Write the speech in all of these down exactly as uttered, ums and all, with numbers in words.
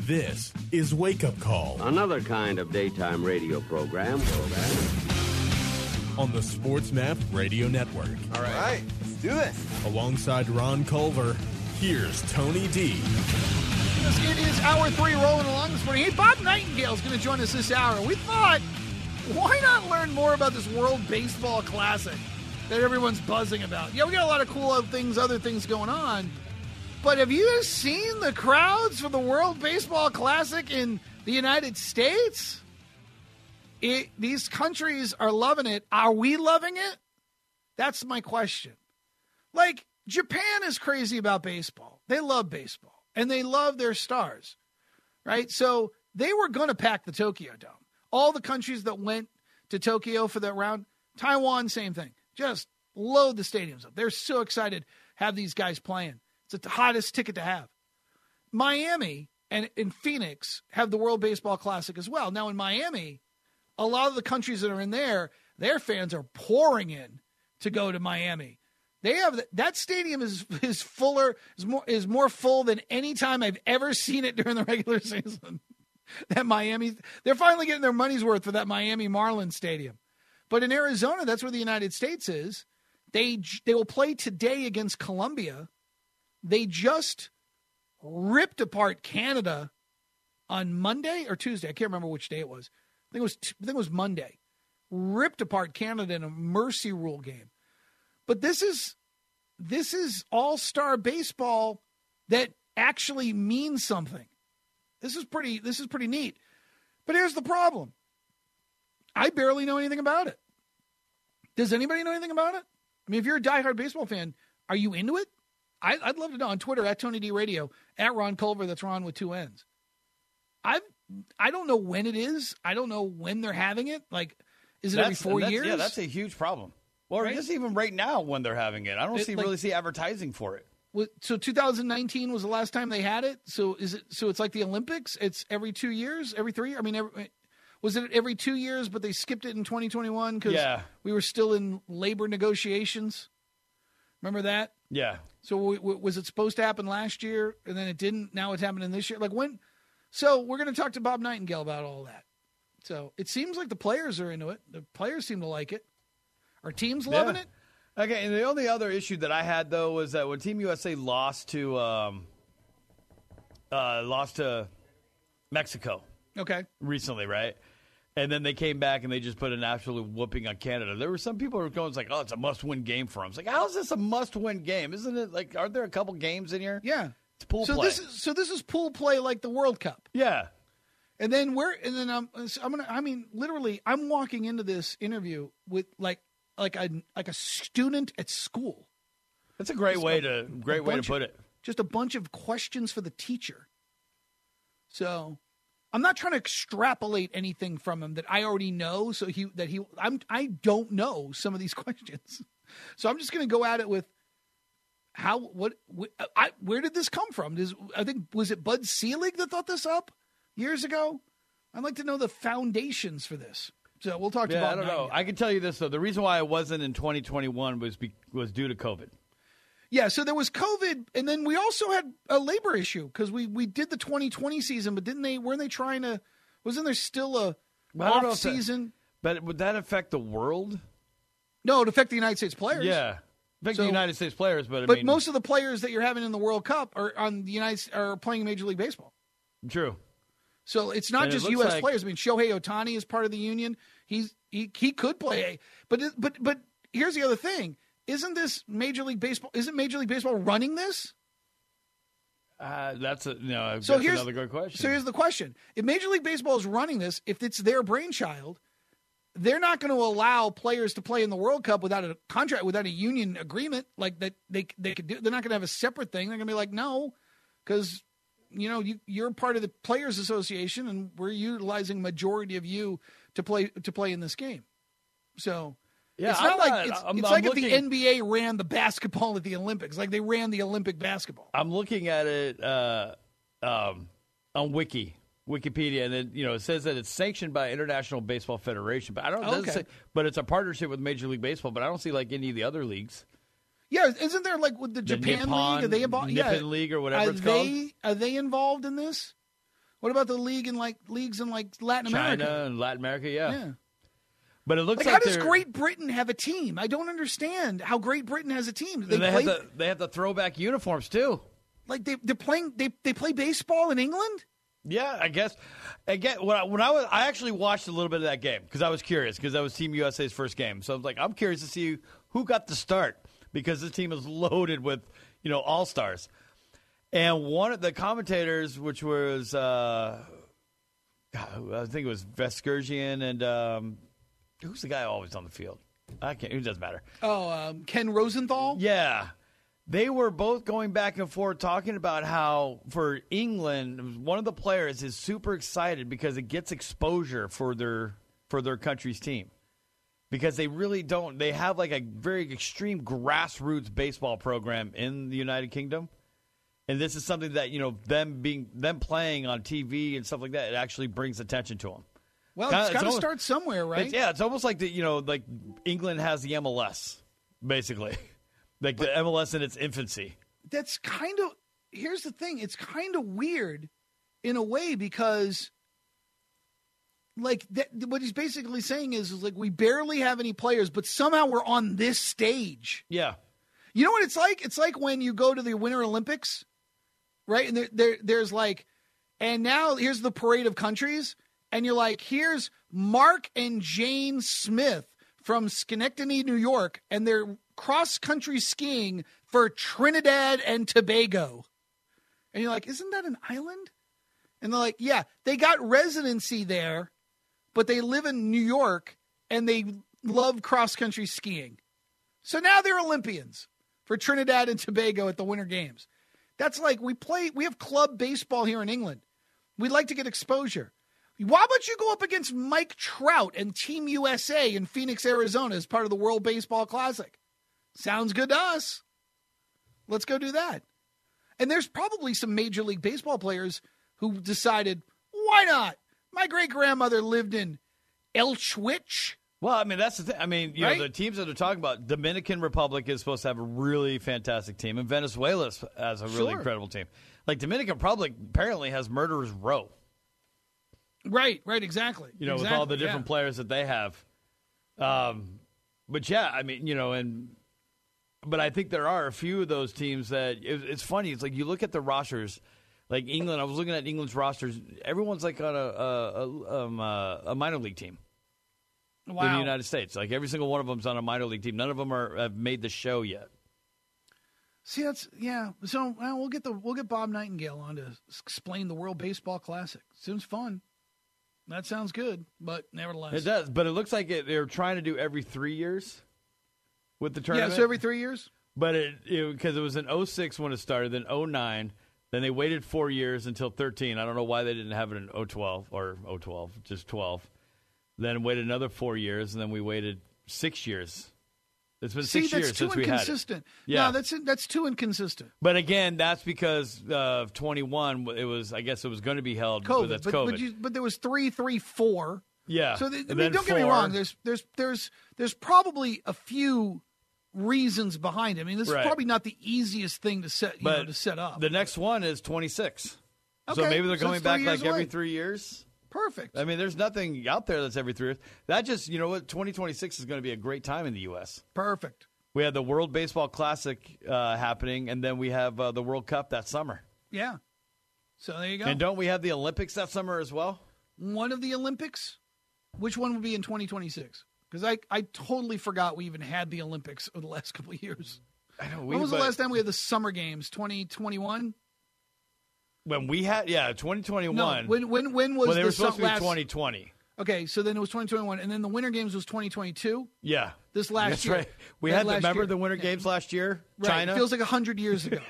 This is Wake Up Call. Another kind of daytime radio program. On the SportsMap Radio Network. All right. All right, let's do this. Alongside Ron Culver, here's Tony D. Yes, it is hour three rolling along this morning. Hey, Bob Nightingale is going to join us this hour. We thought, why not learn more about this World Baseball Classic that everyone's buzzing about? Yeah, we got a lot of cool things, other things going on. But have you seen the crowds for the World Baseball Classic in the United States? It, these countries are loving it. Are we loving it? That's my question. Like, Japan is crazy about baseball. They love baseball, and they love their stars, right? So they were going to pack the Tokyo Dome. All the countries that went to Tokyo for that round, Taiwan, same thing. Just load the stadiums up. They're so excited to have these guys playing. It's the hottest ticket to have. Miami and in Phoenix have the World Baseball Classic as well. Now in Miami, a lot of the countries that are in there, their fans are pouring in to go to Miami. They have that stadium is is fuller is more is more full than any time I've ever seen it during the regular season. That Miami, they're finally getting their money's worth for that Miami Marlins stadium. But in Arizona, that's where the United States is. They they will play today against Colombia. They just ripped apart Canada on Monday or Tuesday. I can't remember which day it was. I think it was I think it was Monday. Ripped apart Canada in a mercy rule game. But this is this is all-star baseball that actually means something. This is pretty this is pretty neat. But here's the problem. I barely know anything about it. Does anybody know anything about it? I mean, if you're a diehard baseball fan, are you into it? I, I'd love to know on Twitter at Tony D Radio, at Ron Culver, that's Ron with two N's. I I don't know when it is. I don't know when they're having it. Like, is it that's, every four that's, years? Yeah, that's a huge problem. Well, right? Just even right now when they're having it. I don't it, see like, really see advertising for it. So two thousand nineteen was the last time they had it. So is it? So it's like the Olympics. It's every two years, every three. I mean, every, was it every two years? But they skipped it in twenty twenty-one because yeah. we were still in labor negotiations. Remember that? Yeah. So w- w- was it supposed to happen last year, and then it didn't? Now it's happening this year. Like when? So we're going to talk to Bob Nightingale about all that. So it seems like the players are into it. The players seem to like it. Our team's loving yeah. it. Okay, and the only other issue that I had though was that when Team U S A lost to um, uh, lost to Mexico, okay, recently, right? And then they came back and they just put an absolute whooping on Canada. There were some people who were going, it's like, oh, it's a must-win game for them. It's like, how is this a must-win game? Isn't it like, aren't there a couple games in here? Yeah, it's pool so play. This is, so this is pool play like the World Cup. Yeah. And then we're and then I'm I'm gonna I mean literally I'm walking into this interview with like like a like a student at school. That's a great just way a, to great way to put of, it. Just a bunch of questions for the teacher. So I'm not trying to extrapolate anything from him that I already know. So he that he I'm I don't know some of these questions. So I'm just gonna go at it with how what I where did this come from? Does I think was it Bud Selig that thought this up? Years ago, I'd like to know the foundations for this. So we'll talk to yeah, Bob I don't know. Nightingale. I can tell you this, though. The reason why I wasn't in twenty twenty-one was be, was due to COVID. Yeah, so there was COVID, and then we also had a labor issue because we, we did the twenty twenty season, but didn't they? Weren't they trying to? Wasn't there still a well, off season? That, but would that affect the world? No, it affect the United States players. Yeah, affect so, the United States players, but I but mean, most of the players that you're having in the World Cup are on the United are playing Major League Baseball. True. So it's not and just it U S like, players. I mean, Shohei Ohtani is part of the union. He's he he could play, but but but here's the other thing: isn't this Major League Baseball? Isn't Major League Baseball running this? Uh, that's a no. I so that's here's another good question. So here's the question: if Major League Baseball is running this, if it's their brainchild, they're not going to allow players to play in the World Cup without a contract, without a union agreement like that. They they could do. They're not going to have a separate thing. They're going to be like, no, because. You know, you, you're part of the Players Association, and we're utilizing majority of you to play to play in this game. So yeah, it's not I'm like not, it's, I'm, it's I'm like looking, if the N B A ran the basketball at the Olympics, like they ran the Olympic basketball. I'm looking at it uh, um, on Wiki, Wikipedia, and it, you know it says that it's sanctioned by International Baseball Federation, but I don't. It doesn't okay. say, but it's a partnership with Major League Baseball, but I don't see like any of the other leagues. Yeah, isn't there like with the, the Japan Nippon, League? Are they involved? Nippon yeah. League or whatever are it's they, called. Are they involved in this? What about the league in like leagues in like Latin America? China and Latin America, yeah. Yeah. But it looks Like, like, how does they're- Great Britain have a team? I don't understand how Great Britain has a team. They, They, they play, have the they have the throwback uniforms too. like they they're playing they they play baseball in England. Yeah, I guess. Again, when I, when I was, I actually watched a little bit of that game because I was curious because that was Team U S A's first game. So I was like, I'm curious to see who got the start because this team is loaded with, you know, all stars. And one of the commentators, which was, uh, I think it was Veskurgian and um, who's the guy always on the field? I can't. It doesn't matter. Oh, um, Ken Rosenthal. Yeah. They were both going back and forth talking about how for England, one of the players is super excited because it gets exposure for their for their country's team. Because they really don't they have like a very extreme grassroots baseball program in the United Kingdom. And this is something that, you know, them being them playing on T V and stuff like that, it actually brings attention to them. Well, Kinda- it's got to almost- start somewhere, right? It's, yeah, it's almost like the you know, like England has the M L S, basically. Like the M L S in its infancy. That's kind of here's the thing. It's kind of weird in a way because like that, what he's basically saying is, is like we barely have any players, but somehow we're on this stage. Yeah. You know what it's like? It's like when you go to the Winter Olympics, right? And there, there there's like, and now here's the parade of countries, and you're like, here's Mark and Jane Smith from Schenectady, New York, and they're cross-country skiing for Trinidad and Tobago. And you're like, isn't that an island? And they're like, yeah, they got residency there, but they live in New York, and they love cross-country skiing. So now they're Olympians for Trinidad and Tobago at the Winter Games. That's like we play, we have club baseball here in England. We'd like to get exposure. Why don't you go up against Mike Trout and Team U S A in Phoenix, Arizona as part of the World Baseball Classic? Sounds good to us. Let's go do that. And there's probably some Major League Baseball players who decided, why not? My great-grandmother lived in Elchwich. Well, I mean, that's the thing. I mean, you Right? know, the teams that they're talking about, Dominican Republic is supposed to have a really fantastic team, and Venezuela has a really Sure. incredible team. Like, Dominican Republic apparently has Murderers Row, Right, right, exactly. you know, exactly, with all the different yeah. players that they have. Um, but, yeah, I mean, you know, and but I think there are a few of those teams that it, it's funny. It's like you look at the rosters, like England. I was looking at England's rosters. Everyone's like on a a, a, um, uh, a minor league team. Wow. In the United States. Like, every single one of them's on a minor league team. None of them are have made the show yet. See, that's yeah. So well, we'll get the we'll get Bob Nightingale on to s- explain the World Baseball Classic. Seems fun. That sounds good, but nevertheless, It does, but it looks like it, they're trying to do every three years with the yeah. tournament. So every three years. But it because it, it was in oh six when it started, then oh nine, then they waited four years until thirteen. I don't know why they didn't have it in oh twelve or oh twelve, just twelve. Then waited another four years, and then we waited six years. It's been See, six that's years too since we had it. inconsistent. Yeah. No, that's that's too inconsistent. But again, that's because uh, of twenty-one. It was, I guess, it was going to be held. but COVID, that's but COVID. but, you, but there was three, three, four. yeah. So they, I And mean, then don't get me four. wrong. There's there's there's there's probably a few reasons behind it. I mean, this Right. is probably not the easiest thing to set you but know to set up. The next one is twenty-six. So Okay, maybe they're so going it's back three like years every away. three years. Perfect. I mean, there's nothing out there that's every three years. That just, you know what, twenty twenty-six is going to be a great time in the U S. Perfect. We have the World Baseball Classic uh, happening, and then we have uh, the World Cup that summer. Yeah. So there you go. And don't we have the Olympics that summer as well? One of the Olympics. Which one would be in twenty twenty-six? Because I, I totally forgot we even had the Olympics over the last couple of years. I know. When was the last time we had the Summer Games? twenty twenty-one? When we had, yeah, twenty twenty-one. No. When when when was well, they the were supposed su- to be last? twenty twenty. Okay, so then it was twenty twenty-one, and then the Winter Games was twenty twenty-two. Yeah. This last That's year. right. We That had, the, last remember year. the Winter Yeah. Games last year? Right. China? It feels like a hundred years ago.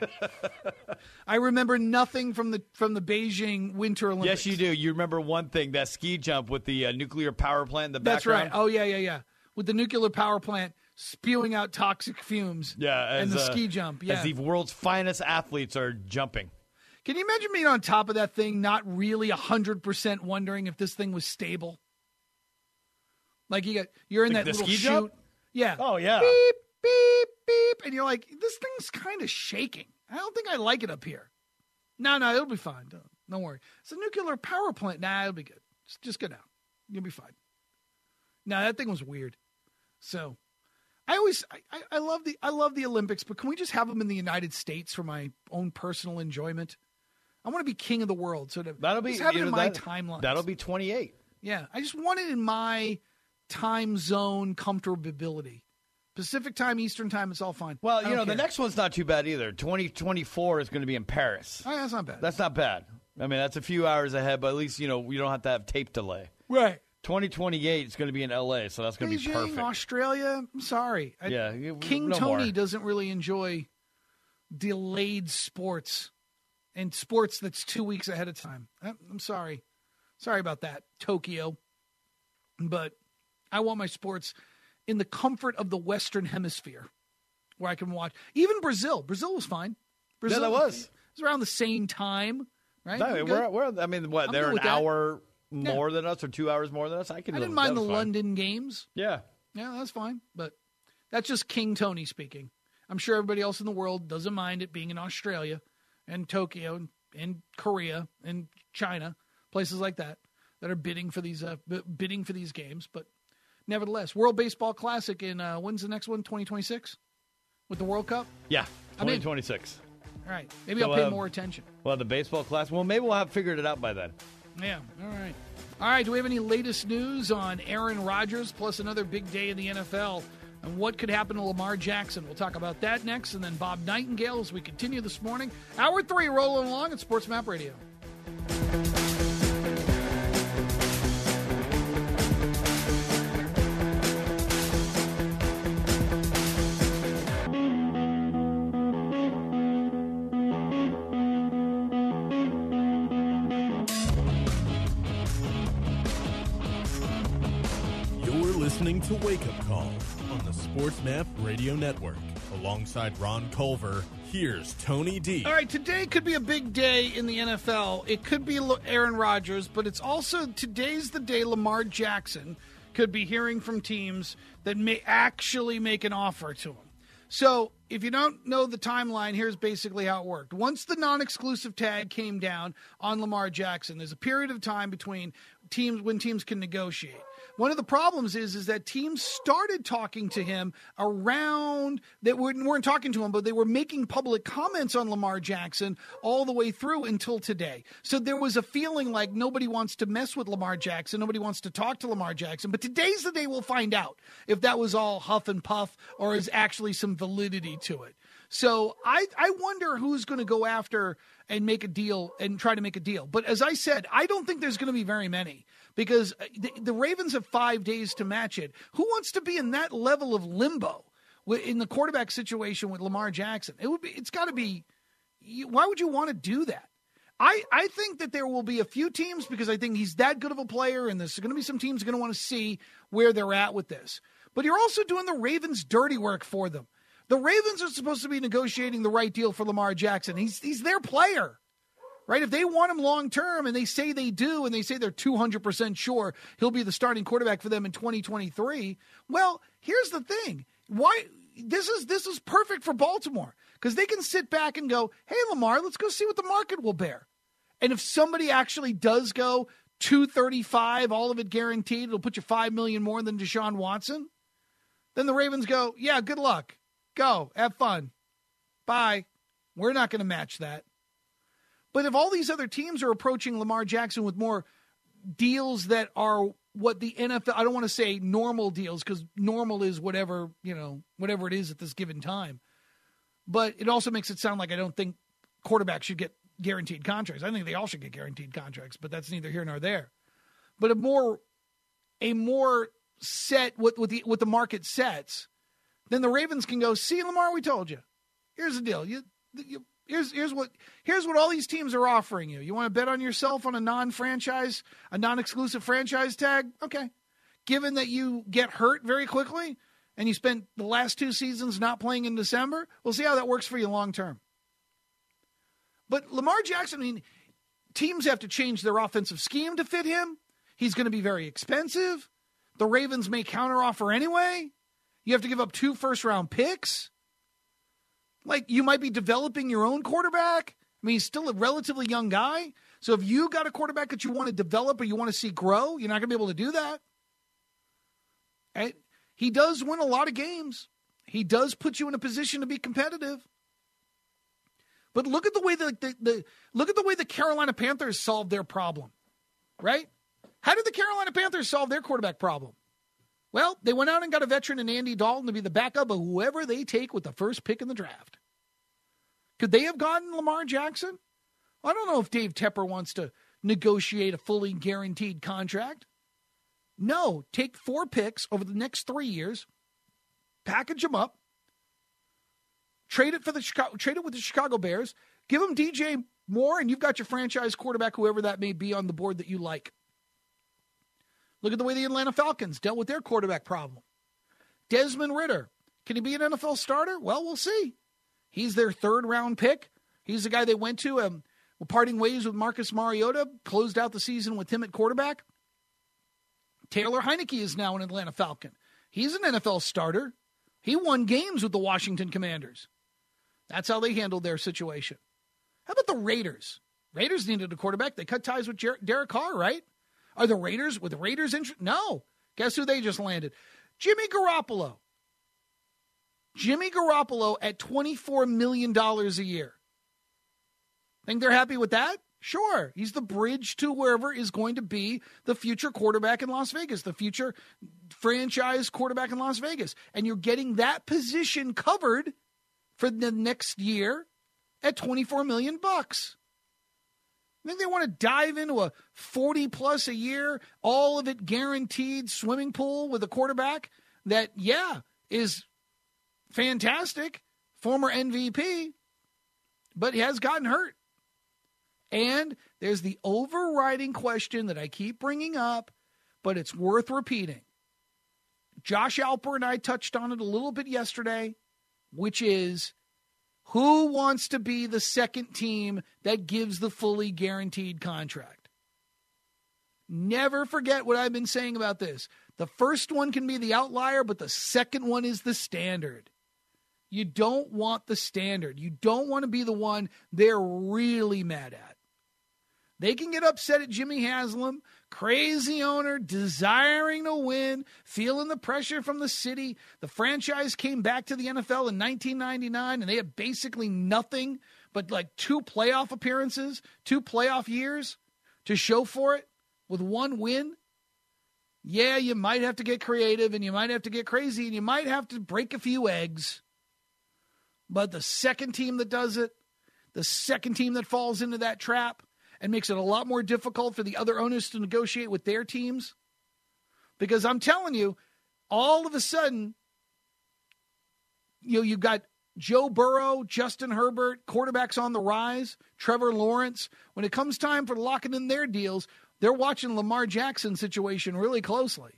I remember nothing from the from the Beijing Winter Olympics. Yes, you do. You remember one thing, that ski jump with the uh, nuclear power plant in the That's background? right. Oh yeah, yeah, yeah. With the nuclear power plant spewing out toxic fumes. Yeah, and as, the uh, ski jump. Yeah. As the world's finest athletes are jumping. Can you imagine being on top of that thing, not really a hundred percent wondering if this thing was stable? Like you got, you're in Like that the little ski chute. jump? Yeah. Oh, yeah. Beep, beep, beep, and you're like, this thing's kind of shaking. I don't think I like it up here. No, no, it'll be fine. Don't, Don't worry. It's a nuclear power plant. Nah, it'll be good. Just, just go down. You'll be fine. Nah, that thing was weird. So, I always, I, I love the, I love the Olympics, but can we just have them in the United States for my own personal enjoyment? I want to be king of the world. So to, that'll be just have it you know, in my that, timeline. That'll be twenty-eight. Yeah, I just want it in my time zone comfortability. Pacific time, Eastern time, it's all fine. Well, you know, care. the next one's not too bad either. twenty twenty-four is going to be in Paris. Oh, yeah, that's not bad. That's not bad. I mean, that's a few hours ahead, but at least, you know, we don't have to have tape delay. Right. twenty twenty-eight is going to be in L A, so that's going to be perfect. Australia, I'm sorry. I, yeah, King no Tony more. doesn't really enjoy delayed sports and sports that's two weeks ahead of time. I'm sorry. Sorry about that, Tokyo. But I want my sports in the comfort of the Western Hemisphere where I can watch. Even Brazil. Brazil was fine. Brazil Yeah, that was. It was around the same time, right? No, we're, we're, I mean, what, I'm they're good an with that. hour Yeah. more than us or two hours more than us? I can I live didn't with mind that. the That was fine. London games. Yeah. Yeah, that's fine. But that's just King Tony speaking. I'm sure everybody else in the world doesn't mind it being in Australia and Tokyo and, and Korea and China, places like that, that are bidding for these uh, b- bidding for these games. But nevertheless, World Baseball Classic in, uh, when's the next one? twenty twenty-six? With the World Cup? Yeah, I mean- twenty twenty-six. All right. Maybe So, I'll pay uh, more attention. Well, the baseball class. Well, maybe we'll have figured it out by then. Yeah. All right. All right. Do we have any latest news on Aaron Rodgers plus another big day in the N F L and what could happen to Lamar Jackson? We'll talk about that next. And then Bob Nightingale as we continue this morning. Hour three rolling along at Sports Map Radio. Listening to Wake Up Call on the Sports Map Radio Network. Alongside Ron Culver, here's Tony D. All right, today could be a big day in the N F L. It could be Aaron Rodgers, but it's also today's the day Lamar Jackson could be hearing from teams that may actually make an offer to him. So if you don't know the timeline, here's basically how it worked. Once the non-exclusive tag came down on Lamar Jackson, there's a period of time between teams when teams can negotiate. One of the problems is, is that teams started talking to him around, that weren't talking to him, but they were making public comments on Lamar Jackson all the way through until today. So there was a feeling like nobody wants to mess with Lamar Jackson. Nobody wants to talk to Lamar Jackson. But today's the day we'll find out if that was all huff and puff or is actually some validity to it. So I, I wonder who's going to go after and make a deal and try to make a deal. But as I said, I don't think there's going to be very many because the, the Ravens have five days to match it. Who wants to be in that level of limbo in the quarterback situation with Lamar Jackson? It would be. It's got to be. Why would you want to do that? I, I think that there will be a few teams because I think he's that good of a player, and there's going to be some teams going to want to see where they're at with this. But you're also doing the Ravens' dirty work for them. The Ravens are supposed to be negotiating the right deal for Lamar Jackson. He's he's their player, right? If they want him long term, and they say they do, and they say they're two hundred percent sure he'll be the starting quarterback for them in twenty twenty-three. Well, here's the thing: why this is this is perfect for Baltimore because they can sit back and go, "Hey, Lamar, let's go see what the market will bear." And if somebody actually does go two thirty-five, all of it guaranteed, it'll put you five million more than Deshaun Watson. Then the Ravens go, "Yeah, good luck. Go, have fun. Bye. We're not going to match that." But if all these other teams are approaching Lamar Jackson with more deals that are what the N F L, I don't want to say normal deals because normal is whatever, you know, whatever it is at this given time. But it also makes it sound like I don't think quarterbacks should get guaranteed contracts. I think they all should get guaranteed contracts, but that's neither here nor there. But a more, a more set, what, what, the, what the market sets, then the Ravens can go, "See, Lamar, we told you. Here's the deal. You, you, here's here's what here's what all these teams are offering you. You want to bet on yourself on a non-franchise, a non-exclusive franchise tag? Okay. Given that you get hurt very quickly and you spent the last two seasons not playing in December, we'll see how that works for you long term." But Lamar Jackson, I mean, teams have to change their offensive scheme to fit him. He's going to be very expensive. The Ravens may counteroffer anyway. You have to give up two first-round picks. Like, you might be developing your own quarterback. I mean, he's still a relatively young guy. So if you got a quarterback that you want to develop or you want to see grow, you're not going to be able to do that. Right? He does win a lot of games. He does put you in a position to be competitive. But look at the way the, the, the look at the way the Carolina Panthers solved their problem. Right? How did the Carolina Panthers solve their quarterback problem? Well, they went out and got a veteran in Andy Dalton to be the backup of whoever they take with the first pick in the draft. Could they have gotten Lamar Jackson? I don't know if Dave Tepper wants to negotiate a fully guaranteed contract. No, take four picks over the next three years, package them up, trade it for the Chicago, trade it with the Chicago Bears, give them D J Moore, and you've got your franchise quarterback, whoever that may be, on the board that you like. Look at the way the Atlanta Falcons dealt with their quarterback problem. Desmond Ridder, can he be an N F L starter? Well, we'll see. He's their third round pick. He's the guy they went to. Um, parting ways with Marcus Mariota, closed out the season with him at quarterback. Taylor Heineke is now an Atlanta Falcon. He's an N F L starter. He won games with the Washington Commanders. That's how they handled their situation. How about the Raiders? Raiders needed a quarterback. They cut ties with Jer- Derek Carr, right? Are the Raiders, with the Raiders interest? No. Guess who they just landed? Jimmy Garoppolo. Jimmy Garoppolo at twenty-four million dollars a year. Think they're happy with that? Sure. He's the bridge to wherever is going to be the future quarterback in Las Vegas, the future franchise quarterback in Las Vegas. And you're getting that position covered for the next year at twenty-four million bucks. I think they want to dive into a forty plus a year, all of it guaranteed swimming pool with a quarterback that, yeah, is fantastic, former M V P, but he has gotten hurt. And there's the overriding question that I keep bringing up, but it's worth repeating. Josh Alper and I touched on it a little bit yesterday, which is, who wants to be the second team that gives the fully guaranteed contract? Never forget what I've been saying about this. The first one can be the outlier, but the second one is the standard. You don't want the standard. You don't want to be the one they're really mad at. They can get upset at Jimmy Haslam, crazy owner, desiring to win, feeling the pressure from the city. The franchise came back to the N F L in nineteen ninety-nine, and they had basically nothing but like two playoff appearances, two playoff years to show for it with one win. Yeah, you might have to get creative, and you might have to get crazy, and you might have to break a few eggs. But the second team that does it, the second team that falls into that trap, and makes it a lot more difficult for the other owners to negotiate with their teams. Because I'm telling you, all of a sudden, you know, you've got Joe Burrow, Justin Herbert, quarterbacks on the rise, Trevor Lawrence. When it comes time for locking in their deals, they're watching Lamar Jackson's situation really closely.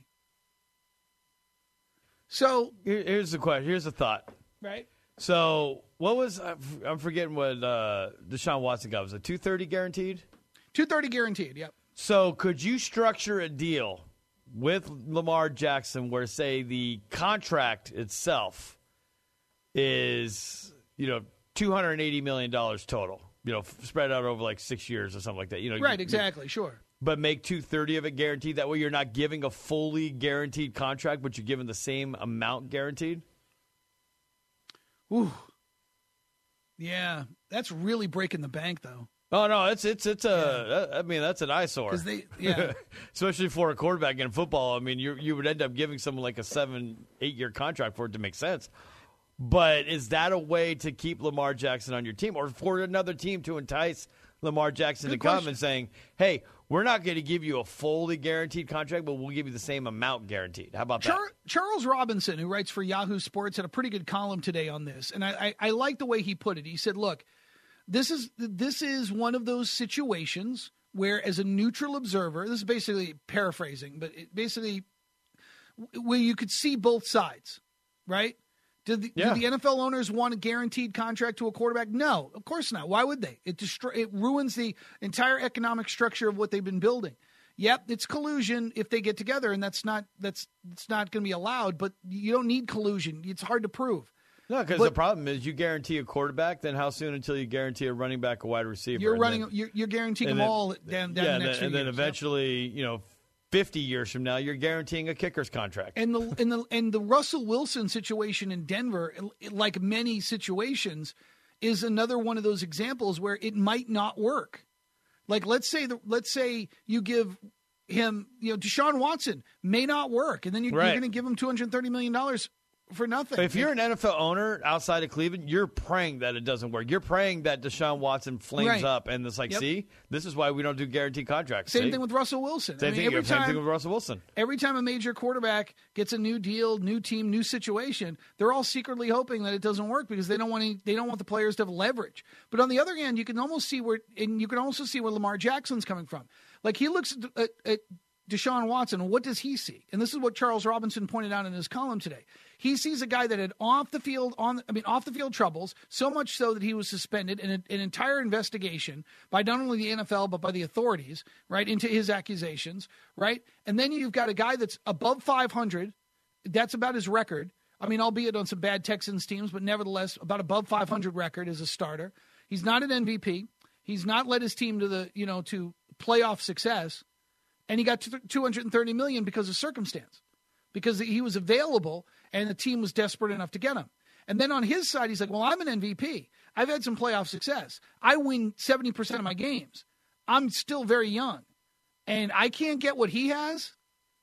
So here's the question. Here's the thought. Right. So what was, I'm forgetting what uh, Deshaun Watson got. Was it two thirty guaranteed? two thirty guaranteed, yep. So could you structure a deal with Lamar Jackson where, say, the contract itself is, you know, two hundred eighty million dollars total, you know, spread out over like six years or something like that. You know, right, you, exactly, sure. But make two thirty of it guaranteed. That way you're not giving a fully guaranteed contract, but you're giving the same amount guaranteed? Ooh. Yeah, that's really breaking the bank, though. Oh no, it's it's it's a. Yeah. I mean, that's an eyesore. Because they, yeah, especially for a quarterback in football. I mean, you you would end up giving someone like a seven, eight year contract for it to make sense. But is that a way to keep Lamar Jackson on your team, or for another team to entice Lamar Jackson Good to come question. and saying, "Hey, we're not going to give you a fully guaranteed contract, but we'll give you the same amount guaranteed." How about Char- that? Charles Robinson, who writes for Yahoo Sports, had a pretty good column today on this, and I, I, I like the way he put it. He said, "Look, this is this is one of those situations where, as a neutral observer, this is basically paraphrasing, but it basically where you could see both sides, right? Did the, yeah. do the N F L owners want a guaranteed contract to a quarterback? No, of course not. Why would they? It destroy, it ruins the entire economic structure of what they've been building. Yep, it's collusion if they get together, and that's not that's it's not going to be allowed. But you don't need collusion; it's hard to prove. No, because But- the problem is you guarantee a quarterback, then how soon until you guarantee a running back, a wide receiver? You're and running. then- you're, you're guaranteeing and them then- all down, down yeah, the and next then, few and then years. eventually, you know, fifty years from now, you're guaranteeing a kicker's contract. And the and the and the Russell Wilson situation in Denver, like many situations, is another one of those examples where it might not work. Like let's say the, let's say you give him, you know, Deshaun Watson may not work, and then you're, Right. you're going to give him two hundred thirty million dollars for nothing. But if you're an N F L owner outside of Cleveland, you're praying that it doesn't work. You're praying that Deshaun Watson flames Right. up, and it's like, Yep. see, this is why we don't do guaranteed contracts. Same see? thing with Russell Wilson. Same I mean, thing. every Same time, thing with Russell Wilson. Every time a major quarterback gets a new deal, new team, new situation, they're all secretly hoping that it doesn't work because they don't want any, they don't want the players to have leverage. But on the other hand, you can almost see where, and you can also see where Lamar Jackson's coming from. Like he looks at, at, at Deshaun Watson, and what does he see? And this is what Charles Robinson pointed out in his column today. He sees a guy that had off the field on, I mean, off the field troubles, so much so that he was suspended in an entire investigation by not only the N F L but by the authorities, right, into his accusations, right? And then you've got a guy that's above five hundred. That's about his record. I mean, albeit on some bad Texans teams, but nevertheless, about above five hundred record as a starter. He's not an M V P. He's not led his team to the, you know, to playoff success. And he got two hundred thirty million dollars because of circumstance, because he was available and the team was desperate enough to get him. And then on his side, he's like, well, I'm an M V P. I've had some playoff success. I win seventy percent of my games. I'm still very young. And I can't get what he has?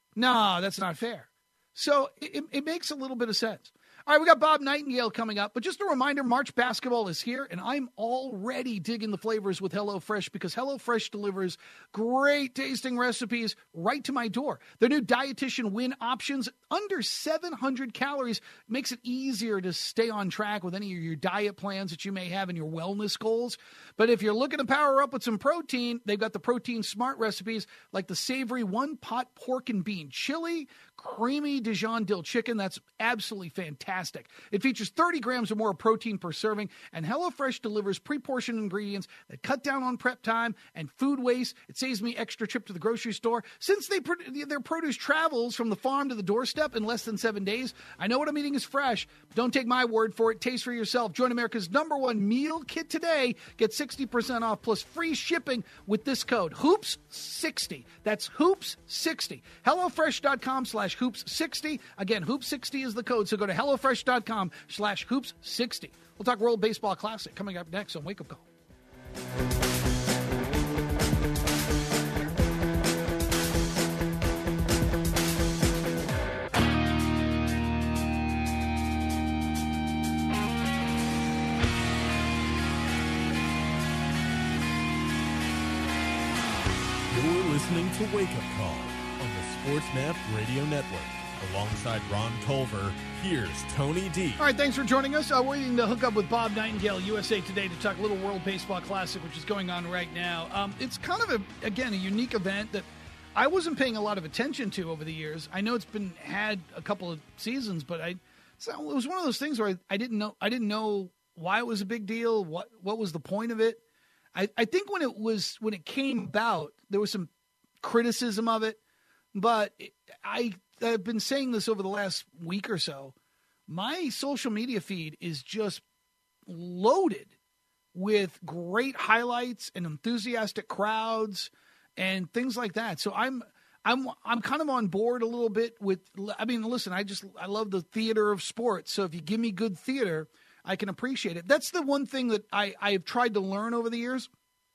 No, that's not fair. So it, it makes a little bit of sense. All right, we got Bob Nightingale coming up. But just a reminder, March basketball is here, and I'm already digging the flavors with HelloFresh because HelloFresh delivers great tasting recipes right to my door. Their new Dietitian Win options, under seven hundred calories, makes it easier to stay on track with any of your diet plans that you may have and your wellness goals. But if you're looking to power up with some protein, they've got the Protein Smart recipes like the savory one-pot pork and bean chili, creamy Dijon dill chicken. That's absolutely fantastic. It features thirty grams or more of protein per serving, and HelloFresh delivers pre-portioned ingredients that cut down on prep time and food waste. It saves me extra trip to the grocery store. Since they their produce travels from the farm to the doorstep in less than seven days, I know what I'm eating is fresh. Don't take my word for it. Taste for yourself. Join America's number one meal kit today. Get sixty percent off plus free shipping with this code, hoops sixty. That's hoops sixty. HelloFresh.com slash hoops sixty. Again, hoops sixty is the code, so go to HelloFresh.com slash hoops sixty. We'll talk World Baseball Classic coming up next on Wake Up Call. You're listening to Wake Up Call on the SportsMap Radio Network. Alongside Ron Culver, here's Tony D. All right, thanks for joining us. Uh, waiting to hook up with Bob Nightingale, U S A Today, to talk a little World Baseball Classic, which is going on right now. Um, it's kind of, a, again, a unique event that I wasn't paying a lot of attention to over the years. I know it's been had a couple of seasons, but I so it was one of those things where I, I didn't know I didn't know why it was a big deal, what what was the point of it. I, I think when it was when it came about, there was some criticism of it, but it, I I've been saying this over the last week or so. My social media feed is just loaded with great highlights and enthusiastic crowds and things like that. So I'm I'm I'm kind of on board a little bit with. I mean, listen, I just I love the theater of sports. So if you give me good theater, I can appreciate it. That's the one thing that I I've tried to learn over the years.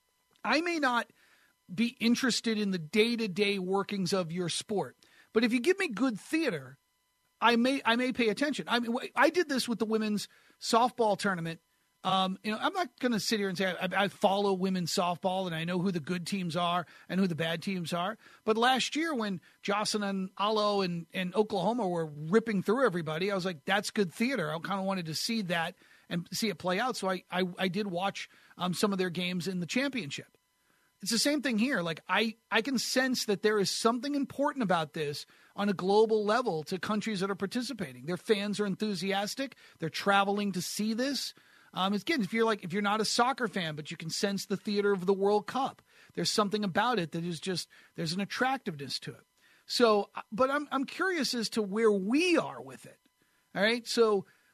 I may not be interested in the day-to-day workings of your sport, but if you give me good theater, I may I may pay attention. I mean, I did this with the women's softball tournament. Um, you know, I'm not going to sit here and say I, I follow women's softball and I know who the good teams are and who the bad teams are. But last year when Jocelyn Alo and, and Oklahoma were ripping through everybody, I was like, that's good theater. I kind of wanted to see that and see it play out. So I, I, I did watch um, some of their games in the championship. It's the same thing here. Like I, I can sense that there is something important about this on a global level to countries that are participating. Their fans are enthusiastic. They're traveling to see this. Um, again, if you're like if you're not a soccer fan, but you can sense the theater of the World Cup, there's something about it that is just there's an attractiveness to it. So, but I'm I'm curious as to where we are with it. All right, so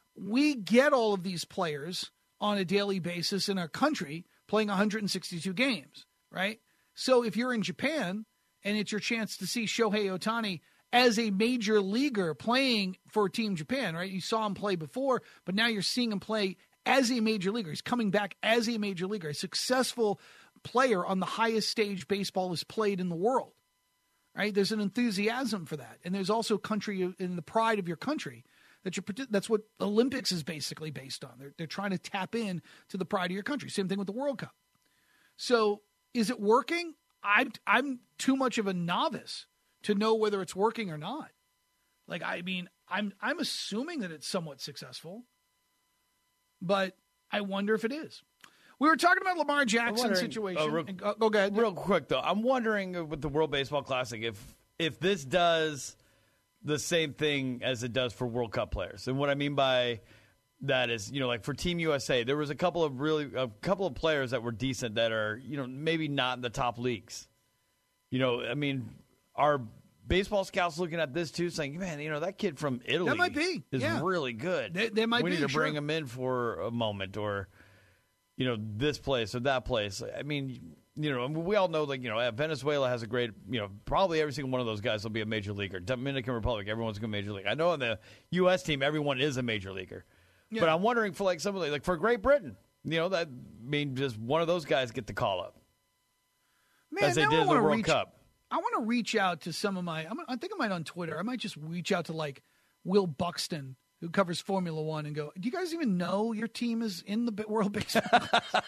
we get all of these players on a daily basis in our country playing one hundred sixty-two games, right? So if you're in Japan and it's your chance to see Shohei Ohtani as a major leaguer playing for Team Japan, right? You saw him play before, but now you're seeing him play as a major leaguer. He's coming back as a major leaguer, a successful player on the highest stage baseball is played in the world, right? There's an enthusiasm for that. And there's also country in the pride of your country. That you're, that's what Olympics is basically based on. They're, they're trying to tap in to the pride of your country. Same thing with the World Cup. So is it working? I'm, I'm too much of a novice to know whether it's working or not. Like, I mean, I'm I'm assuming that it's somewhat successful, but I wonder if it is. We were talking about Lamar Jackson's situation. Uh, real, and go, go ahead. Real quick, though. I'm wondering with the World Baseball Classic if if this does the same thing as it does for World Cup players. And what I mean by that is, you know, like for Team U S A, there was a couple of really a couple of players that were decent that are, you know, maybe not in the top leagues. You know, I mean, are baseball scouts looking at this too, saying, man, you know, that kid from Italy that might be. is yeah. really good. They, they might we be, need to sure. bring him in for a moment, or, you know, this place or that place. I mean, you know, we all know, like, you know, Venezuela has a great, you know, probably every single one of those guys will be a major leaguer. Dominican Republic, everyone's going to be a major league. I know on the U S team, everyone is a major leaguer. Yeah. But I'm wondering for, like, somebody, like, for Great Britain, you know, that I mean, just one of those guys get the call up. Man, as they did in the World reach, Cup. I want to reach out to some of my, I'm, I think I might on Twitter, I might just reach out to, like, Will Buxton, who covers Formula One, and go, do you guys even know your team is in the World Baseball?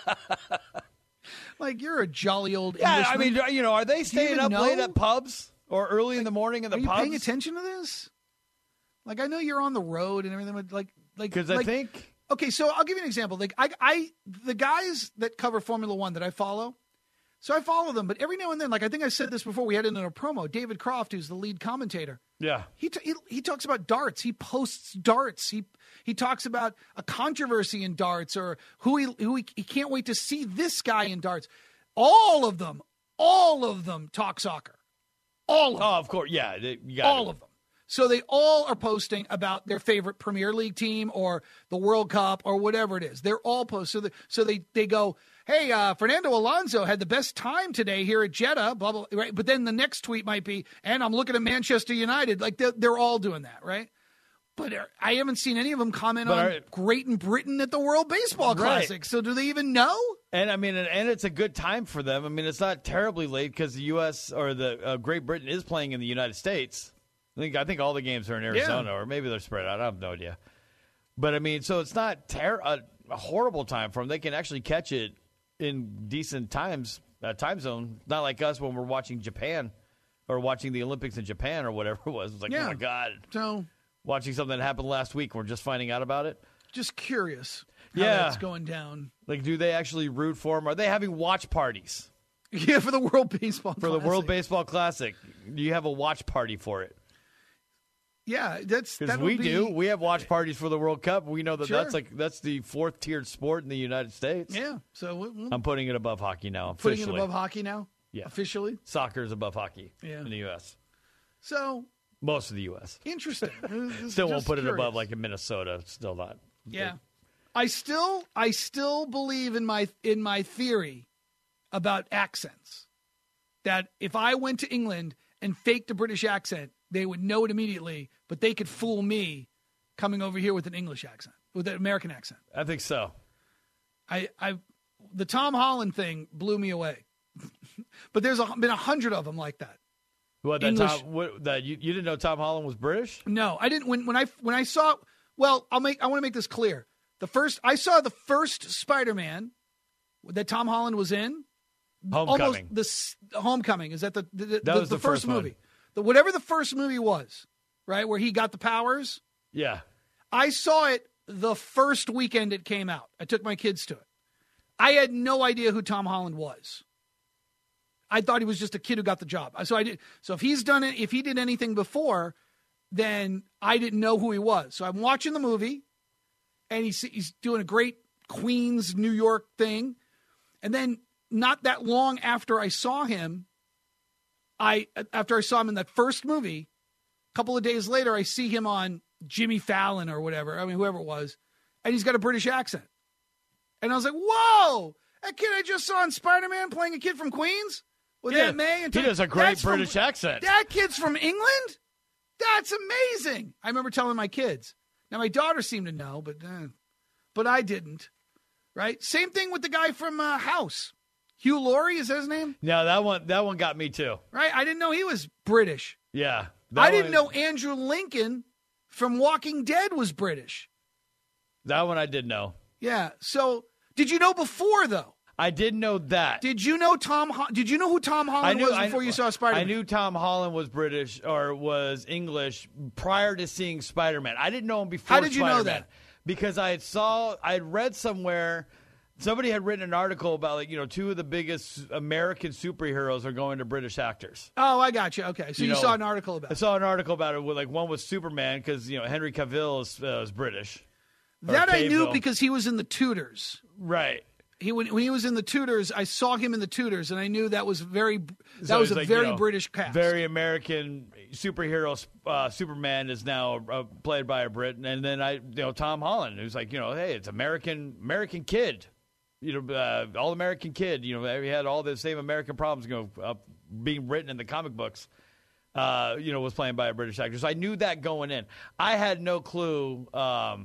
Like, you're a jolly old yeah, Englishman. I mean, you know, are they staying up know? late at pubs or early like, in the morning in the are you pubs? paying attention to this? Like, I know you're on the road and everything, but like, like, because like, I think. Okay, so I'll give you an example. Like, I, I, the guys that cover Formula One that I follow, so I follow them, but every now and then, like I think I said this before, we had it in a promo. David Croft, who's the lead commentator, Yeah. he t- he, he talks about darts. He posts darts. He he talks about a controversy in darts, or who he who he, he can't wait to see this guy in darts. All of them, all of them talk soccer. All of them. Oh, of course, yeah. They, you got all it. of them. So they all are posting about their favorite Premier League team or the World Cup or whatever it is. They're all posting. So they, so they, they go, hey, uh, Fernando Alonso had the best time today here at Jeddah, blah, blah, right? But then the next tweet might be, and I'm looking at Manchester United. Like, they're, they're all doing that, right? But I haven't seen any of them comment But on are, Great Britain at the World Baseball right. Classic. So do they even know? And, I mean, and, and it's a good time for them. I mean, it's not terribly late because the U S or the uh, Great Britain is playing in the United States. I think I think all the games are in Arizona, yeah. or maybe they're spread out. I have no idea. But, I mean, so it's not ter- a, a horrible time for them. They can actually catch it in decent times, uh, time zone. Not like us when we're watching Japan or watching the Olympics in Japan or whatever it was. It's like, yeah. oh, my God. So watching something that happened last week, we're just finding out about it. Just curious how yeah. that's going down. Like, do they actually root for them? Are they having watch parties? Yeah, for the World Baseball For Classic. the World Baseball Classic. Do you have a watch party for it? Yeah, that's because that we be, do. We have watch parties for the World Cup. We know that sure. that's like that's the fourth tiered sport in the United States. Yeah, so we'll, I'm putting it above hockey now. Putting Officially. it above hockey now. Yeah, officially. Soccer is above hockey. Yeah. in the U S. So most of the U S. Interesting. Still won't put curious. it above like in Minnesota. Still not. Yeah, I still I still believe in my in my theory about accents. That if I went to England and faked a British accent, they would know it immediately, but they could fool me coming over here with an English accent, with an American accent. I think so. I, I, the Tom Holland thing blew me away, but there's a, been a hundred of them like that. What that English, Tom? What, that you, you didn't know Tom Holland was British? No, I didn't. When when I when I saw, well, I'll make I want to make this clear. The first I saw the first Spider-Man that Tom Holland was in. Homecoming. Almost the Homecoming is that the the, that the, was the, the first, first movie, the, whatever the first movie was, right where he got the powers. Yeah, I saw it the first weekend it came out. I took my kids to it. I had no idea who Tom Holland was. I thought he was just a kid who got the job. So I did. So if he's done it, if he did anything before, then I didn't know who he was. So I'm watching the movie, and he's he's doing a great Queens, New York thing, and then. Not that long after I saw him, I after I saw him in that first movie, a couple of days later, I see him on Jimmy Fallon or whatever. I mean, whoever it was. And he's got a British accent. And I was like, whoa, that kid I just saw on Spider-Man playing a kid from Queens with Yeah, Aunt May. And he does a great That's from- British accent. That kid's from England? That's amazing. I remember telling my kids. Now, my daughter seemed to know, but uh, but I didn't. Right? Same thing with the guy from uh, House. Hugh Laurie, is that his name? No, that one that one got me too. Right? I didn't know he was British. Yeah. I that didn't one- know Andrew Lincoln from Walking Dead was British. That one I did know. Yeah. So, did you know before, though? I did know that. Did you know Tom? Ho- did you know who Tom Holland I knew, was I before knew- you saw Spider-Man? I knew Tom Holland was British or was English prior to seeing Spider-Man. I didn't know him before How did you know Spider-Man. that? Because I had saw, I had read somewhere, somebody had written an article about, like, you know, two of the biggest American superheroes are going to British actors. Oh, I got you. Okay, so you, You know, saw an article about I it. saw an article about it. With, like, one was Superman because, you know, Henry Cavill is, uh, is British. Or That I knew Cavill. because he was in the Tudors. Right. He when, when he was in the Tudors, I saw him in the Tudors, and I knew that was very that So was it's a like, very you know, British cast. Very American superhero. Uh, Superman is now uh, played by a Brit, and then I, you know, Tom Holland, who's like, you know, hey, it's American American kid, you know, uh, all American kid. You know, he had all the same American problems, you know, uh, being written in the comic books. Uh, you know, was played by a British actor, so I knew that going in. I had no clue. Um,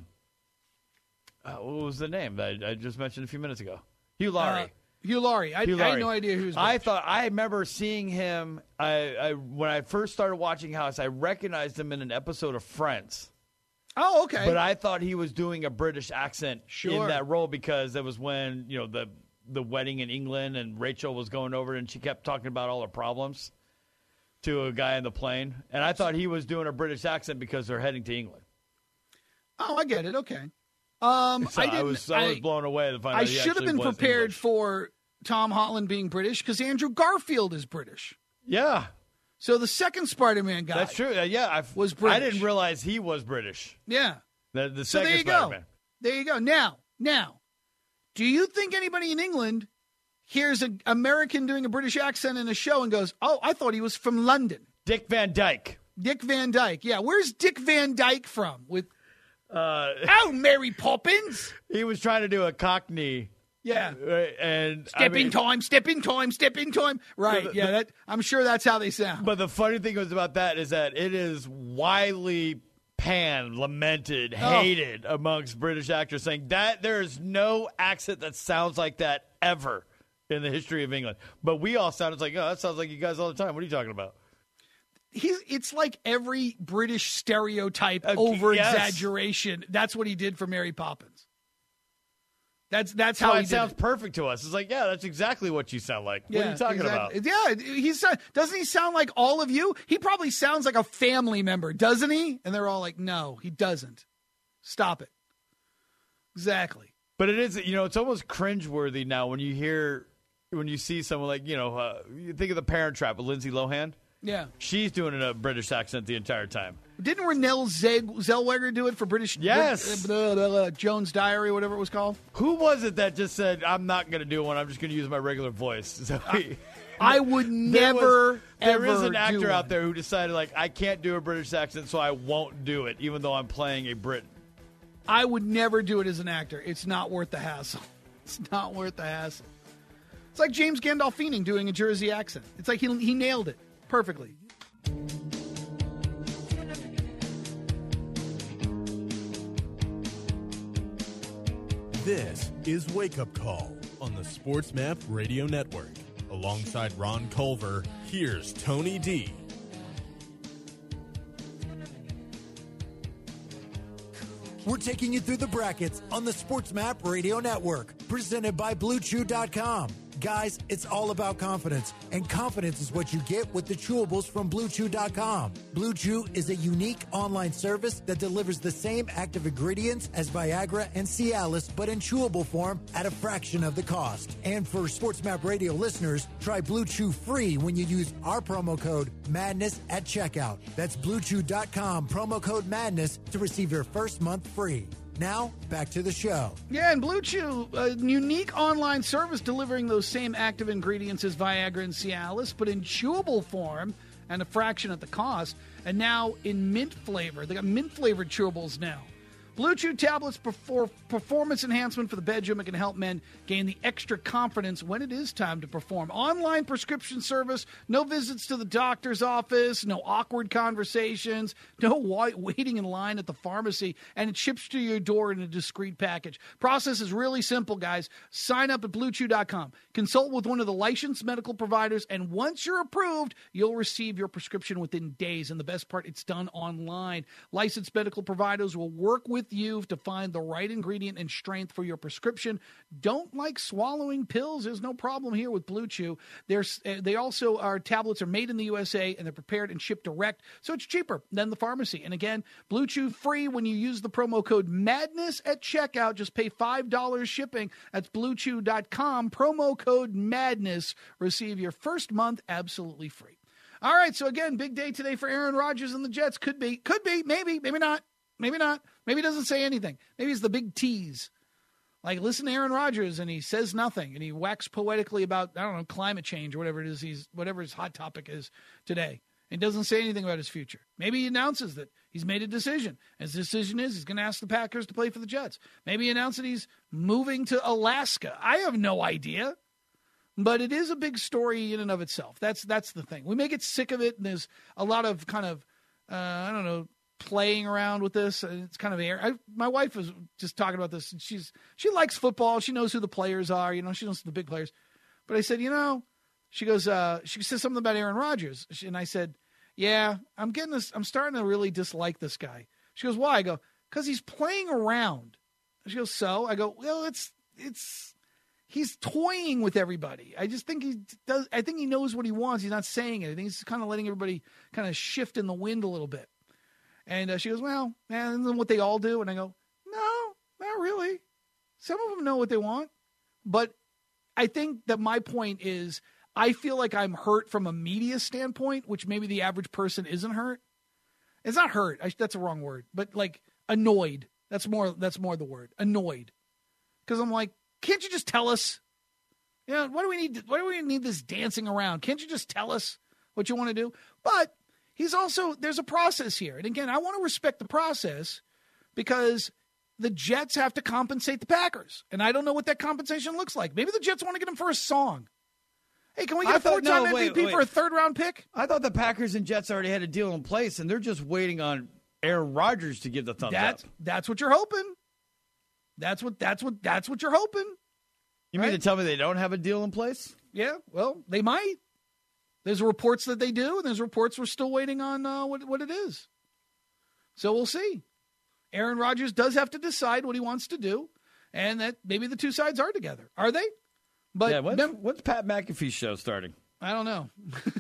uh, what was the name that I, I just mentioned a few minutes ago? Hugh Laurie. Uh, Hugh Laurie. I, Hugh I had Laurie. no idea who was. I British. thought I remember seeing him. I, I when I first started watching House, I recognized him in an episode of Friends. Oh, okay. But I thought he was doing a British accent Sure. in that role because that was when, you know, the the wedding in England and Rachel was going over and she kept talking about all her problems to a guy in the plane, and I thought he was doing a British accent because they're heading to England. oh, I get it. Okay. Um, So I I, didn't. was I was blown away to find I out he should have actually been was prepared English. for Tom Holland being British because Andrew Garfield is British. Yeah, So the second Spider-Man guy. that's true. Uh, yeah, I Was I British. didn't realize he was British. Yeah. The, the So second there you Spider-Man. go. There you go. Now, now, do you think anybody in England hears an American doing a British accent in a show and goes, "Oh, I thought he was from London"? Dick Van Dyke. Dick Van Dyke. Yeah, where's Dick Van Dyke from? With Uh, oh, Mary Poppins. he was trying to do a Cockney, Yeah. uh, and Step I mean, in time, step in time, step in time. Right. the- yeah, that I'm sure that's how they sound. But the funny thing was about that is that it is widely panned, lamented, Oh. hated amongst British actors, saying that there is no accent that sounds like that ever in the history of England. But we all sounded like, oh, that sounds like you guys all the time. What are you talking about? He's, it's like every British stereotype Uh, over yes. exaggeration. That's what he did for Mary Poppins. That's that's So how he it did sounds it. perfect to us. It's like, yeah, that's exactly what you sound like. What are you talking exactly. about? Yeah, he's doesn't he sound like all of you? He probably sounds like a family member, doesn't he? And they're all like, "No, he doesn't. Stop it." Exactly. But it is, you know, it's almost cringeworthy now when you hear, when you see someone like, you know, uh, you think of The Parent Trap with Lindsay Lohan. Yeah. She's doing a British accent the entire time. Didn't Renelle Zeg- Zellweger do it for British? Yes. Blah, blah, blah, Jones Diary, whatever it was called. Who was it that just said, I'm not going to do one, I'm just going to use my regular voice? So he, I would there never, was- There is ever an actor do out one. there who decided, like, I can't do a British accent, so I won't do it, even though I'm playing a Brit. I would never do it as an actor. It's not worth the hassle. It's not worth the hassle. It's like James Gandolfini doing a Jersey accent. It's like he, he nailed it perfectly. This is Wake Up Call on the Sports Map Radio Network. Alongside Ron Culver, here's Tony D. We're taking you through the brackets on the Sports Map Radio Network, presented by Blue Chew dot com. Guys, it's all about confidence, and confidence is what you get with the chewables from Blue Chew dot com. Blue Chew is a unique online service that delivers the same active ingredients as Viagra and Cialis, but in chewable form at a fraction of the cost. And for Sports Map Radio listeners, try Blue Chew free when you use our promo code MADNESS at checkout. That's Blue Chew dot com, promo code MADNESS to receive your first month free. Now, back to the show. Yeah, and Blue Chew, a unique online service delivering those same active ingredients as Viagra and Cialis, but in chewable form and a fraction at the cost. And now in mint flavor. They got mint-flavored chewables now. Blue Chew tablets for performance enhancement for the bedroom. It can help men gain the extra confidence when it is time to perform. Online prescription service, no visits to the doctor's office, no awkward conversations, no waiting in line at the pharmacy, and it ships to your door in a discreet package. Process is really simple, guys. Sign up at blue chew dot com. Consult with one of the licensed medical providers, and once you're approved, you'll receive your prescription within days. And the best part, it's done online. Licensed medical providers will work with you to find the right ingredient and strength for your prescription. Don't like swallowing pills? There's no problem here with Blue Chew. There's, uh, they also are tablets are made in the U S A, and they're prepared and shipped direct, so it's cheaper than the pharmacy. And again, Blue Chew free when you use the promo code MADNESS at checkout. Just pay five dollars shipping. That's blue chew dot com. Promo code MADNESS. Receive your first month absolutely free. All right, so again, big day today for Aaron Rodgers and the Jets. Could be, could be, maybe, maybe not. Maybe not. Maybe he doesn't say anything. Maybe it's the big tease. Like, listen to Aaron Rodgers, and he says nothing, and he whacks poetically about, I don't know, climate change or whatever it is, he's whatever his hot topic is today, and doesn't say anything about his future. Maybe he announces that he's made a decision. His decision is he's going to ask the Packers to play for the Jets. Maybe he announced that he's moving to Alaska. I have no idea. But it is a big story in and of itself. That's that's the thing. We may get sick of it, and there's a lot of kind of, uh, I don't know, playing around with this. It's kind of air. I, my wife was just talking about this, and she's she likes football. She knows who the players are. You know, she knows the big players. But I said, you know, she goes, uh, she says something about Aaron Rodgers, and I said, yeah, I'm getting this. I'm starting to really dislike this guy. She goes, why? I go, because he's playing around. She goes, so? I go, well, it's it's. He's toying with everybody. I just think he does. I think he knows what he wants. He's not saying it. I think he's kind of letting everybody kind of shift in the wind a little bit. And uh, she goes, well, man, isn't that what they all do? And I go, no, not really. Some of them know what they want. But I think that my point is I feel like I'm hurt from a media standpoint, which maybe the average person isn't hurt. It's not hurt. I, that's a wrong word. But like annoyed. That's more, that's more the word. Annoyed. Because I'm like, can't you just tell us? You know, what do we need? What do we need this dancing around? Can't you just tell us what you want to do? But he's also, there's a process here. And again, I want to respect the process because the Jets have to compensate the Packers. And I don't know what that compensation looks like. Maybe the Jets want to get him for a song. Hey, can we get I a thought, four-time no, wait, M V P wait. for a third-round pick? I thought the Packers and Jets already had a deal in place, and they're just waiting on Aaron Rodgers to give the thumbs that's, up. That's what you're hoping. That's what that's what that's what you're hoping. You right? mean to tell me they don't have a deal in place? Yeah, well, they might. There's reports that they do, and there's reports we're still waiting on uh, what what it is. So we'll see. Aaron Rodgers does have to decide what he wants to do, and that maybe the two sides are together. Are they? But yeah, when's, mem- when's Pat McAfee's show starting? I don't know.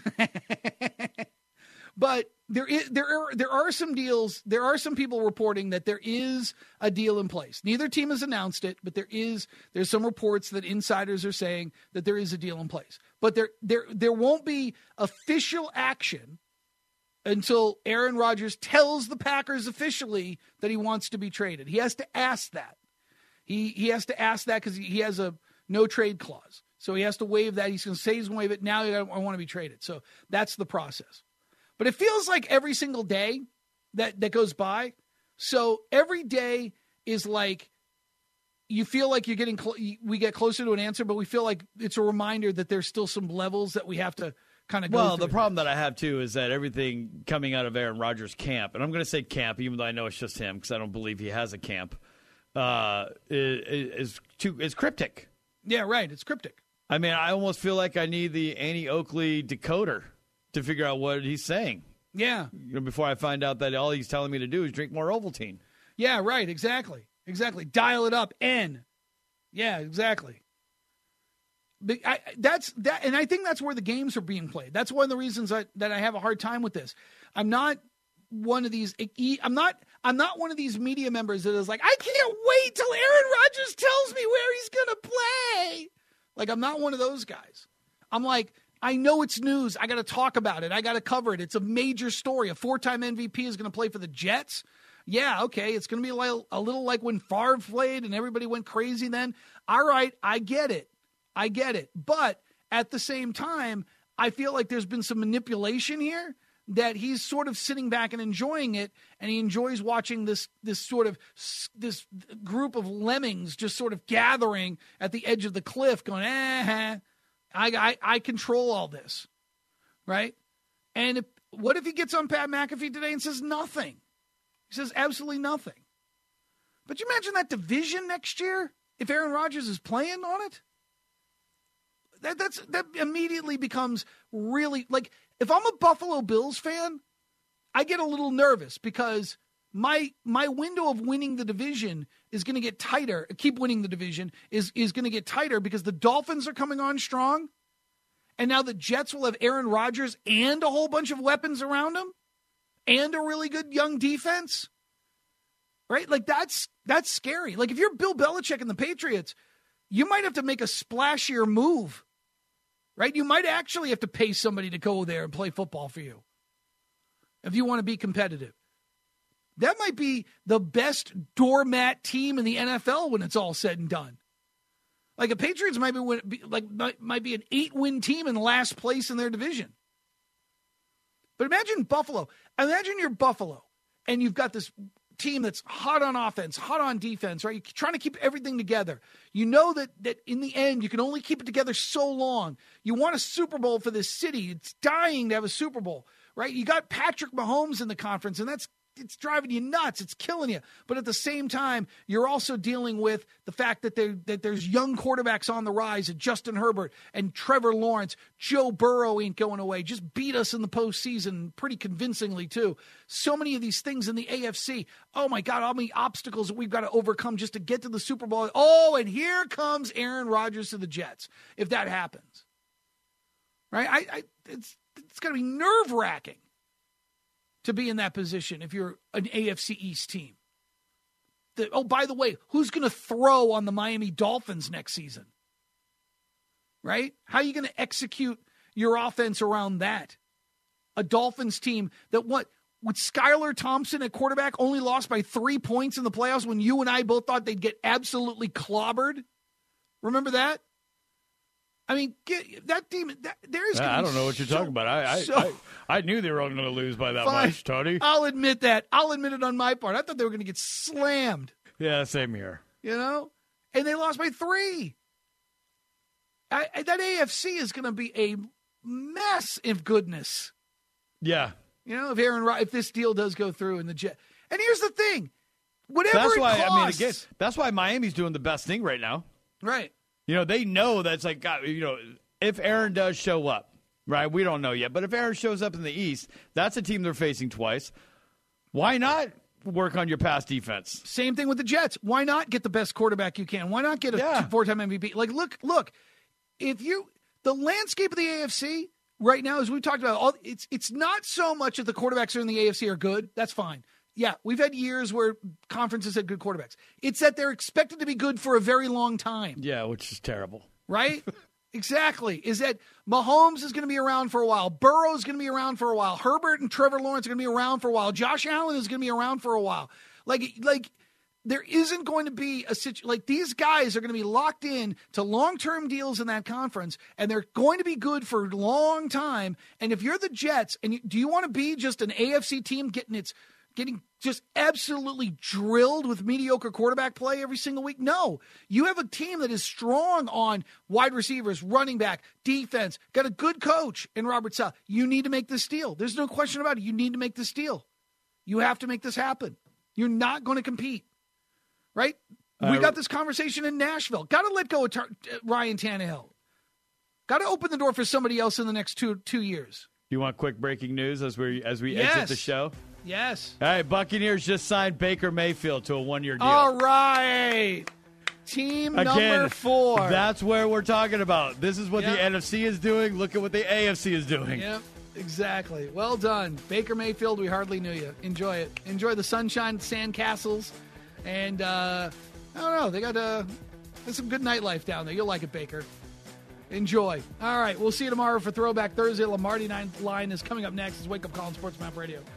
But there is there are there are some deals. There are some people reporting that there is a deal in place. Neither team has announced it, but there is there's some reports that insiders are saying that there is a deal in place. But there there there won't be official action until Aaron Rodgers tells the Packers officially that he wants to be traded. He has to ask that. He he has to ask that because he has a no trade clause. So he has to waive that. He's going to say he's going to waive it. Now I want to be traded. So that's the process. But it feels like every single day that, that goes by. So every day is like you feel like you're getting cl- we get closer to an answer, but we feel like it's a reminder that there's still some levels that we have to kind of go Well, through. The problem that I have, too, is that everything coming out of Aaron Rodgers' camp, and I'm going to say camp, even though I know it's just him because I don't believe he has a camp, uh, is, is, too, is cryptic. Yeah, right. It's cryptic. I mean, I almost feel like I need the Annie Oakley decoder to figure out what he's saying. Yeah. You know, before I find out that all he's telling me to do is drink more Ovaltine. Yeah, right. Exactly. Exactly. Dial it up. N. Yeah, exactly. But I, that's that, and I think that's where the games are being played. That's one of the reasons I, that I have a hard time with this. I'm not one of these. I'm not. I'm not one of these media members that is like, I can't wait till Aaron Rodgers tells me where he's gonna play. Like, I'm not one of those guys. I'm like, I know it's news. I got to talk about it. I got to cover it. It's a major story. A four-time M V P is going to play for the Jets. Yeah, okay. It's going to be a little, a little like when Favre played and everybody went crazy then. All right, I get it. I get it. But at the same time, I feel like there's been some manipulation here, that he's sort of sitting back and enjoying it, and he enjoys watching this this sort of this group of lemmings just sort of gathering at the edge of the cliff going, eh, I, I, I control all this, right? And if, what if he gets on Pat McAfee today and says nothing? He says absolutely nothing. But you imagine that division next year if Aaron Rodgers is playing on it? That that's that immediately becomes really, like, if I'm a Buffalo Bills fan, I get a little nervous because my my window of winning the division is going to get tighter. Keep winning the division is is going to get tighter because the Dolphins are coming on strong, and now the Jets will have Aaron Rodgers and a whole bunch of weapons around him, and a really good young defense. Right? Like, that's that's scary. Like, if you're Bill Belichick and the Patriots, you might have to make a splashier move. Right? You might actually have to pay somebody to go there and play football for you if you want to be competitive. That might be the best doormat team in the N F L when it's all said and done. Like, the Patriots might be like might, might be an eight-win team in last place in their division. But imagine Buffalo. Imagine you're Buffalo, and you've got this team that's hot on offense, hot on defense, right? You're trying to keep everything together. You know that that in the end, you can only keep it together so long. You want a Super Bowl for this city. It's dying to have a Super Bowl, right? You got Patrick Mahomes in the conference, and that's it's driving you nuts. It's killing you. But at the same time, you're also dealing with the fact that there that there's young quarterbacks on the rise, and Justin Herbert and Trevor Lawrence. Joe Burrow ain't going away. Just beat us in the postseason pretty convincingly, too. So many of these things in the A F C. Oh, my God, how many obstacles that we've got to overcome just to get to the Super Bowl. Oh, and here comes Aaron Rodgers to the Jets, if that happens. Right? I, I it's it's going to be nerve-wracking to be in that position if you're an A F C East team. The, oh, by the way, who's going to throw on the Miami Dolphins next season? Right? How are you going to execute your offense around that? A Dolphins team that what? With Skylar Thompson at quarterback only lost by three points in the playoffs when you and I both thought they'd get absolutely clobbered? Remember that? I mean, get, that team, that, there's I don't know what you're so, talking about. I I, so, I I knew they were all going to lose by that fine. much, Tony. I'll admit that. I'll admit it on my part. I thought they were going to get slammed. Yeah, same here. You know? And they lost by three. I, I, that A F C is going to be a mess of goodness. Yeah. You know, if Aaron, if this deal does go through in the Jet. And here's the thing. Whatever that's it why, costs. I mean, again, that's why Miami's doing the best thing right now. Right. You know, they know that's like, God, you know, if Aaron does show up, right? We don't know yet. But if Aaron shows up in the East, that's a team they're facing twice. Why not work on your pass defense? Same thing with the Jets. Why not get the best quarterback you can? Why not get a yeah. four-time M V P? Like, look, look, if you, the landscape of the A F C right now, as we talked about, all, it's it's not so much that the quarterbacks are in the A F C are good. That's fine. Yeah, we've had years where conferences had good quarterbacks. It's that they're expected to be good for a very long time. Yeah, which is terrible. Right? Exactly. Is that Mahomes is going to be around for a while. Burrow is going to be around for a while. Herbert and Trevor Lawrence are going to be around for a while. Josh Allen is going to be around for a while. Like, like there isn't going to be a situation like these guys are going to be locked in to long-term deals in that conference, and they're going to be good for a long time. And if you're the Jets, and you, do you want to be just an A F C team getting its getting just absolutely drilled with mediocre quarterback play every single week? No. You have a team that is strong on wide receivers, running back, defense, got a good coach in Robert Saleh. You need to make this deal. There's no question about it. You need to make this deal. You have to make this happen. You're not going to compete, right? Uh, we got this conversation in Nashville. Got to let go of Tar- Ryan Tannehill. Got to open the door for somebody else in the next two two years. You want quick breaking news as we as we yes. exit the show? Yes. All right, Buccaneers just signed Baker Mayfield to a one-year deal. All right. Team Again, number four. That's where we're talking about. This is what yep. the N F C is doing. Look at what the A F C is doing. Yep, exactly. Well done. Baker Mayfield, we hardly knew you. Enjoy it. Enjoy the sunshine, sand castles, and uh, I don't know. They got uh, there's some good nightlife down there. You'll like it, Baker. Enjoy. All right, we'll see you tomorrow for Throwback Thursday. Lombardi Line is coming up next. It's Wake Up Call on Sports Map Radio.